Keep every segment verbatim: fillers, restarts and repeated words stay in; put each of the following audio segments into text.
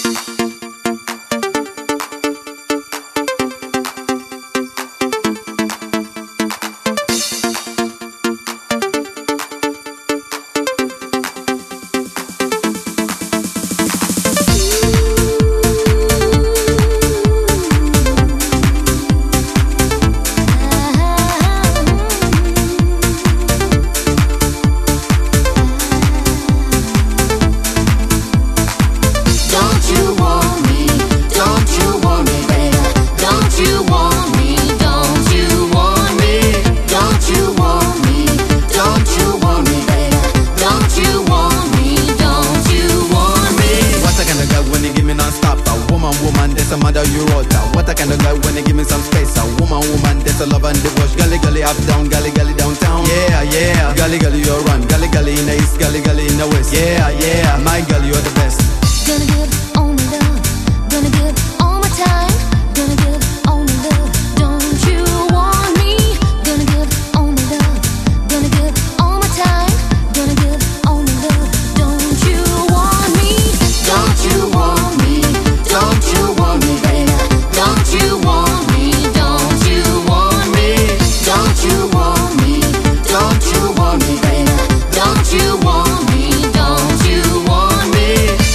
Some other you wrote out. What a kind of guy when they give me some space. A woman, woman, that's a love and divorce. Gully, gully, up, down, gully, gully, downtown. Yeah, yeah. Gully, gully, you're run. Gully, gully in the east, gully, gully in the west. Yeah, yeah. My gully, you're the best. Gonna give all my love. Gonna give all my time. Gonna give all my love. Don't you want me? Gonna give all my love. Gonna give all my time. Gonna give all my love. Don't you want me? Don't you want me? Don't you want me, baby? Don't you want me? Don't you want me? Don't you want me? Don't you want me, baby? Don't you want me? Don't you want me?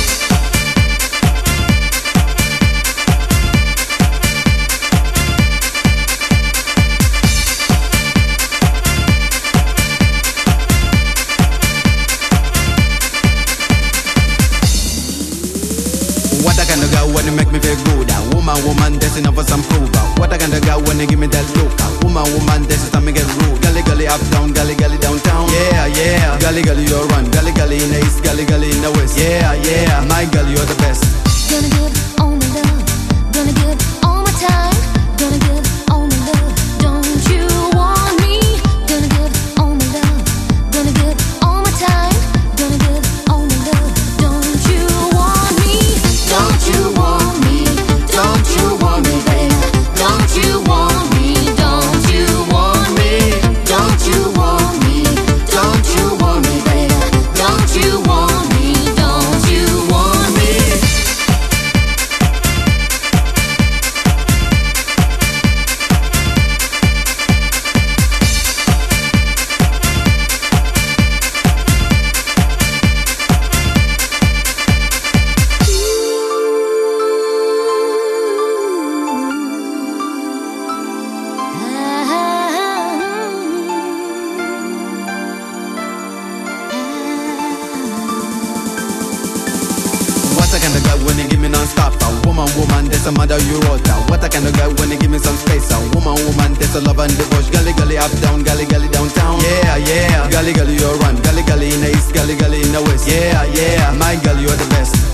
What a kind of guy when you make me feel good. A woman, woman, that's enough for some proof. What a kind of guy when you give me that look. A woman, woman, that's time me get rude. Gully, gully, up, down, gully, gully, downtown. Yeah, yeah. Gully, gully, you're run. Gully, gully in the east, gully, gully in the west. Yeah, yeah. My gully, you're the best. Gonna give all my love. Gonna give all my time. Gonna give all my love. Don't you want me? Gonna give all my love. Gonna give all my time. Gonna give all my love. Don't you want me? Don't you want me? Don't you want me, baby? Don't you want me? Don't you want me? Don't you want me? Don't you want me, baby? Don't you want me? Don't you want me? What a kind of guy when you give me non-stop. A woman, woman, that's a mother you wrote out. What a kind of guy when you give me some space. A woman, woman, that's a love and divorce. Gully, gully, up, down, gully, gully, downtown. Yeah, yeah. Gully, gully, you're run. Gully, gully in the east, gully, gully in the west. Yeah, yeah. My gully, you're the best.